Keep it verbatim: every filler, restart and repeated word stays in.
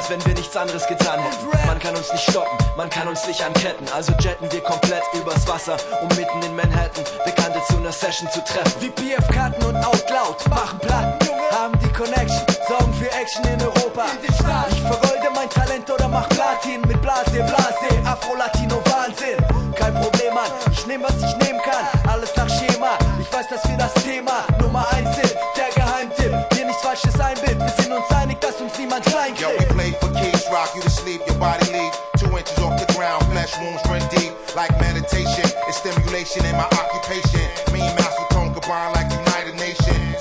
als wenn wir nichts anderes getan hätten. Man kann uns nicht stoppen, man kann uns nicht anketten. Also jetten wir komplett übers Wasser, um mitten in Manhattan Bekannte zu einer Session zu treffen. Wie P F-Karten und Outloud machen Platten, haben die Connection, sorgen für Action in Europa. Ich vergolde mein Talent oder mach Platin mit Blase, Blase, Afro-Latino, Wahnsinn. Kein Problem, Mann, ich nehm was ich nehmen kann, alles nach Schema. Ich weiß, dass wir das Thema Nummer eins sind, der Geheimtipp. Hier nichts Falsches einbild, wir sind uns einig, dass uns niemand klein kriegt. Yo, we play for keys, rock you to sleep, your body leave two inches off the ground, flesh wounds run deep like meditation. It's stimulation in my